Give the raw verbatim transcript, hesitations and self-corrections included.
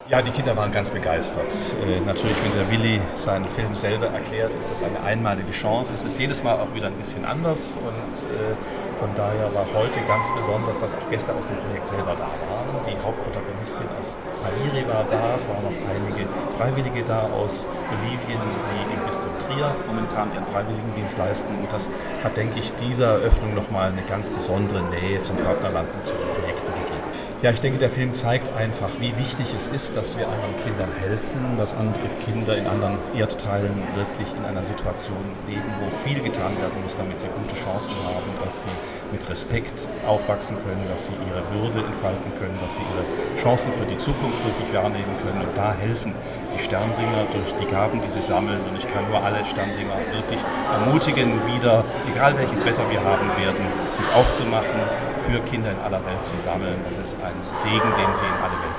Ja, die Kinder waren ganz begeistert. Äh, natürlich, wenn der Willi seinen Film selber erklärt, ist das eine einmalige Chance. Es ist jedes Mal auch wieder ein bisschen anders und äh, von daher war heute ganz besonders, dass auch Gäste aus dem Projekt selber da waren. Die Hauptprotagonistin aus Hariri war da, es waren noch einige Freiwillige da aus Bolivien, die im Bistum Trier momentan ihren Freiwilligendienst leisten. Und das hat, denke ich, dieser Eröffnung nochmal eine ganz besondere Nähe zum Partnerland und zu den Projekten gegeben. Ja, ich denke, der Film zeigt einfach, wie wichtig es ist, dass wir anderen Kindern helfen, dass andere Kinder in anderen Erdteilen wirklich in einer Situation leben, wo viel getan werden muss, damit sie gute Chancen haben, dass sie mit Respekt aufwachsen können, dass sie ihre Würde entfalten können, dass sie ihre Chancen für die Zukunft wirklich wahrnehmen können. Und da helfen die Sternsinger durch die Gaben, die sie sammeln. Und ich kann nur alle Sternsinger wirklich ermutigen, wieder, egal welches Wetter wir haben werden, sich aufzumachen, für Kinder in aller Welt zu sammeln. Das ist ein Segen, den sie in alle Welt